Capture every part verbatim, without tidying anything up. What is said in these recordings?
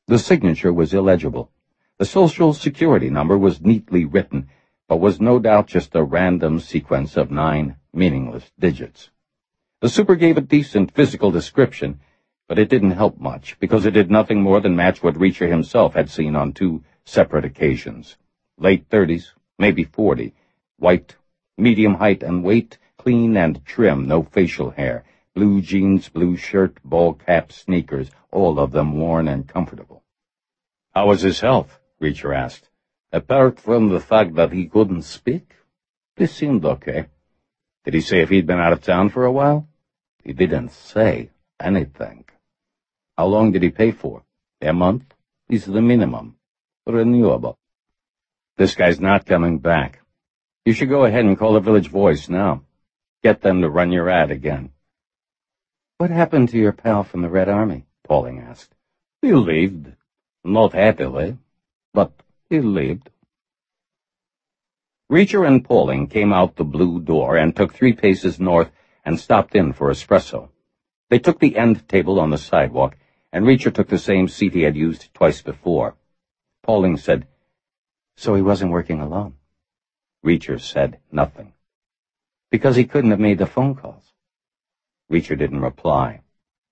The signature was illegible. The Social Security number was neatly written, but was no doubt just a random sequence of nine meaningless digits. The super gave a decent physical description, but it didn't help much, because it did nothing more than match what Reacher himself had seen on two separate occasions. Late thirties, maybe forty, white, medium height and weight, clean and trim, no facial hair, blue jeans, blue shirt, ball cap, sneakers, all of them worn and comfortable. "How was his health?" Reacher asked. "Apart from the fact that he couldn't speak, he seemed okay." "Did he say if he'd been out of town for a while?" "He didn't say anything." "How long did he pay for?" "A month is the minimum. Renewable." "This guy's not coming back. You should go ahead and call the Village Voice now. Get them to run your ad again." "What happened to your pal from the Red Army?" Pauling asked. "He lived. Not happily, but he lived." Reacher and Pauling came out the blue door and took three paces north and stopped in for espresso. They took the end table on the sidewalk, and Reacher took the same seat he had used twice before. Pauling said, "So he wasn't working alone?" Reacher said nothing. "Because he couldn't have made the phone calls?" Reacher didn't reply.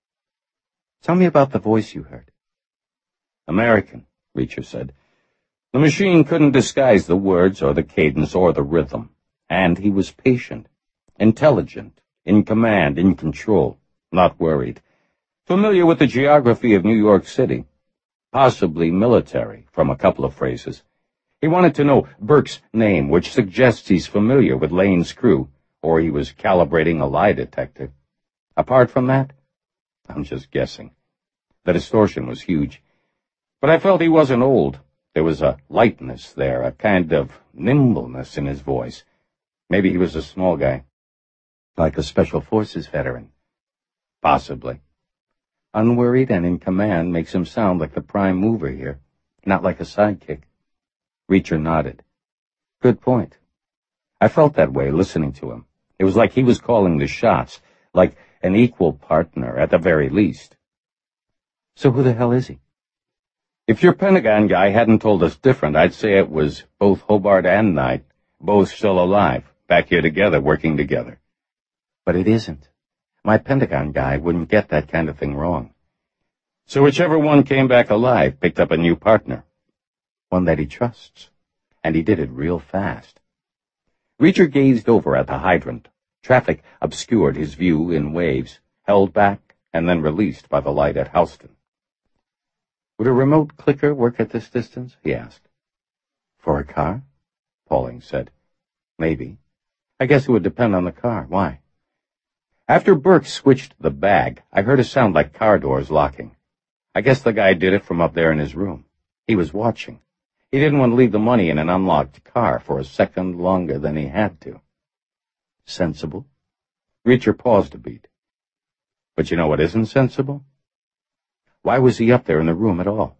"Tell me about the voice you heard." "American," Reacher said. "The machine couldn't disguise the words or the cadence or the rhythm, and he was patient, intelligent, in command, in control, not worried, familiar with the geography of New York City, possibly military from a couple of phrases. He wanted to know Burke's name, which suggests he's familiar with Lane's crew, or he was calibrating a lie detector. Apart from that, I'm just guessing. The distortion was huge. But I felt he wasn't old. There was a lightness there, a kind of nimbleness in his voice. Maybe he was a small guy. Like a Special Forces veteran. Possibly. Unworried and in command makes him sound like the prime mover here, not like a sidekick." Reacher nodded. "Good point. I felt that way listening to him. It was like he was calling the shots, like an equal partner at the very least." "So who the hell is he?" "If your Pentagon guy hadn't told us different, I'd say it was both Hobart and Knight, both still alive, back here together, working together." "But it isn't. My Pentagon guy wouldn't get that kind of thing wrong." "So whichever one came back alive picked up a new partner." "One that he trusts. And he did it real fast." Reacher gazed over at the hydrant. Traffic obscured his view in waves, held back and then released by the light at Houston. "Would a remote clicker work at this distance?" he asked. "For a car?" Pauling said. "Maybe. I guess it would depend on the car. Why?" "After Burke switched the bag, I heard a sound like car doors locking. I guess the guy did it from up there in his room. He was watching. He didn't want to leave the money in an unlocked car for a second longer than he had to." "Sensible?" Reacher paused a beat. "But you know what isn't sensible? Why was he up there in the room at all?"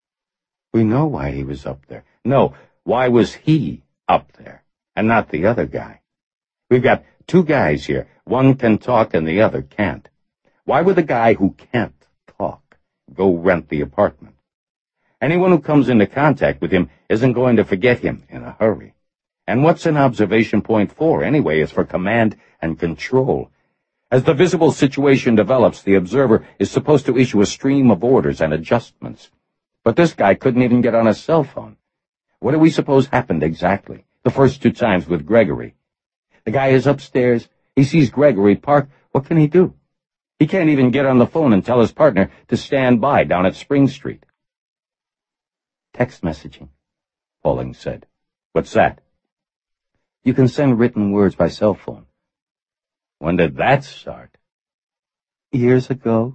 "We know why he was up there." "No, why was he up there, and not the other guy? We've got two guys here. One can talk and the other can't. Why would the guy who can't talk go rent the apartment? Anyone who comes into contact with him isn't going to forget him in a hurry. And what's an observation point for, anyway, is for command and control. As the visible situation develops, the observer is supposed to issue a stream of orders and adjustments. But this guy couldn't even get on a cell phone. What do we suppose happened exactly, the first two times with Gregory? The guy is upstairs. He sees Gregory park. What can he do? He can't even get on the phone and tell his partner to stand by down at Spring Street." "Text messaging," Pauling said. "What's that?" "You can send written words by cell phone." "When did that start?" "Years ago."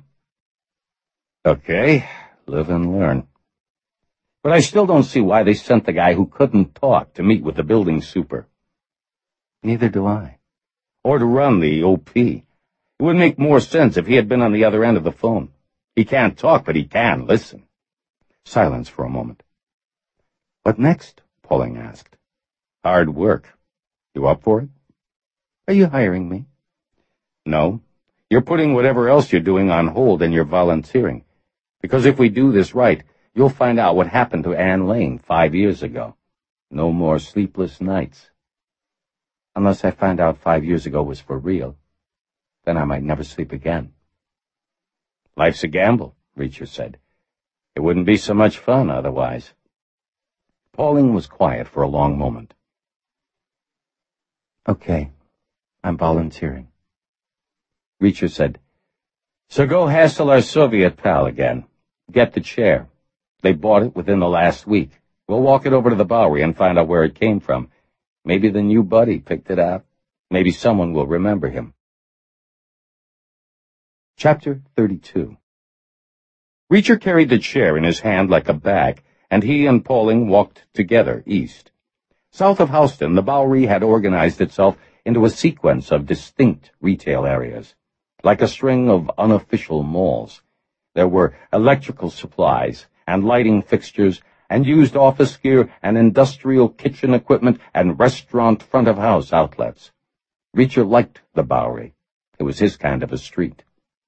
"Okay, live and learn. But I still don't see why they sent the guy who couldn't talk to meet with the building super." "Neither do I." "Or to run the O P. It would make more sense if he had been on the other end of the phone. He can't talk, but he can listen." Silence for a moment. "What next?" Pauling asked. "Hard work. You up for it?" "Are you hiring me?" "No. You're putting whatever else you're doing on hold and you're volunteering. Because if we do this right, You'll find out what happened to Anne Lane five years ago. No more sleepless nights. Unless I find out five years ago was for real. Then I might never sleep again. Life's a gamble, Reacher said. It wouldn't be so much fun otherwise. Pauling was quiet for a long moment. Okay, I'm volunteering. Reacher said, So go hassle our Soviet pal again. Get the chair. They bought it within the last week. We'll walk it over to the Bowery and find out where it came from. Maybe the new buddy picked it out. Maybe someone will remember him. Chapter thirty-two. Reacher carried the chair in his hand like a bag, and he and Pauling walked together east. South of Houston, the Bowery had organized itself into a sequence of distinct retail areas, like a string of unofficial malls. There were electrical supplies and lighting fixtures and used office gear and industrial kitchen equipment and restaurant front-of-house outlets. Reacher liked the Bowery. It was his kind of a street.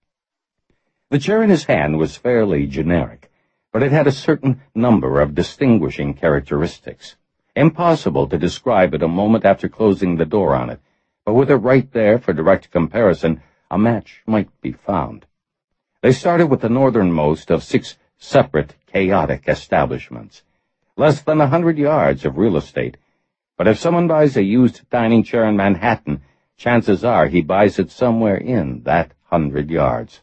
The chair in his hand was fairly generic, but it had a certain number of distinguishing characteristics. Impossible to describe it a moment after closing the door on it, but with it right there for direct comparison, a match might be found. They started with the northernmost of six separate, chaotic establishments. Less than a hundred yards of real estate. But if someone buys a used dining chair in Manhattan, chances are he buys it somewhere in that hundred yards.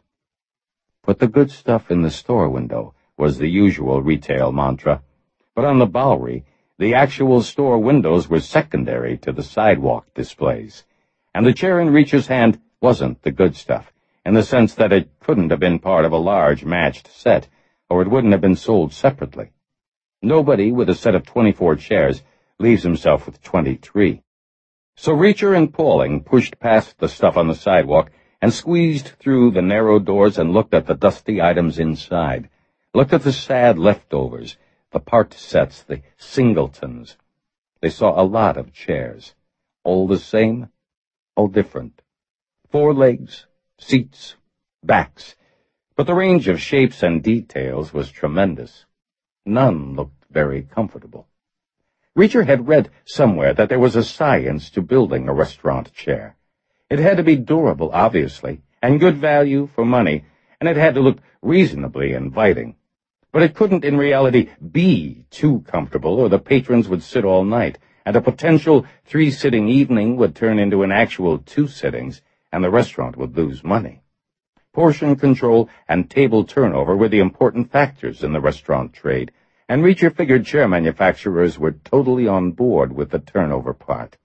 Put the good stuff in the store window was the usual retail mantra. But on the Bowery, the actual store windows were secondary to the sidewalk displays. And the chair in Reacher's hand wasn't the good stuff, in the sense that it couldn't have been part of a large matched set, or it wouldn't have been sold separately. Nobody with a set of twenty-four chairs leaves himself with twenty-three. So Reacher and Pauling pushed past the stuff on the sidewalk and squeezed through the narrow doors and looked at the dusty items inside, looked at the sad leftovers, the part sets, the singletons. They saw a lot of chairs, all the same, all different. Four legs, seats, backs, but the range of shapes and details was tremendous. None looked very comfortable. Reacher had read somewhere that there was a science to building a restaurant chair. It had to be durable, obviously, and good value for money, and it had to look reasonably inviting. But it couldn't in reality be too comfortable, or the patrons would sit all night, and a potential three-sitting evening would turn into an actual two sittings, and the restaurant would lose money. Portion control and table turnover were the important factors in the restaurant trade, and Reacher figured chair manufacturers were totally on board with the turnover part.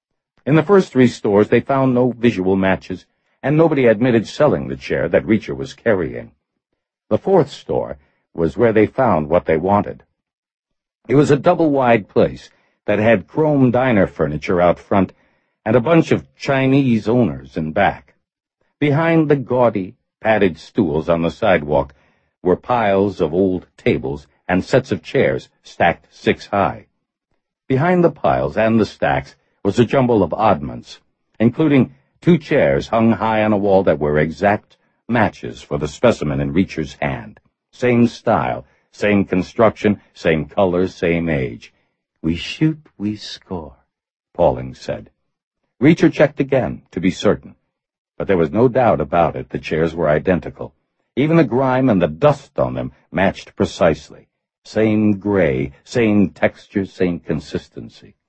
In the first three stores, they found no visual matches, and nobody admitted selling the chair that Reacher was carrying. The fourth store was where they found what they wanted. It was a double-wide place that had chrome diner furniture out front and a bunch of Chinese owners in back. Behind the gaudy, padded stools on the sidewalk were piles of old tables and sets of chairs stacked six high. Behind the piles and the stacks was a jumble of oddments, including two chairs hung high on a wall that were exact matches for the specimen in Reacher's hand. Same style, same construction, same color, same age. We shoot, we score, Pauling said. Reacher checked again, to be certain. But there was no doubt about it, the chairs were identical. Even the grime and the dust on them matched precisely. Same gray, same texture, same consistency.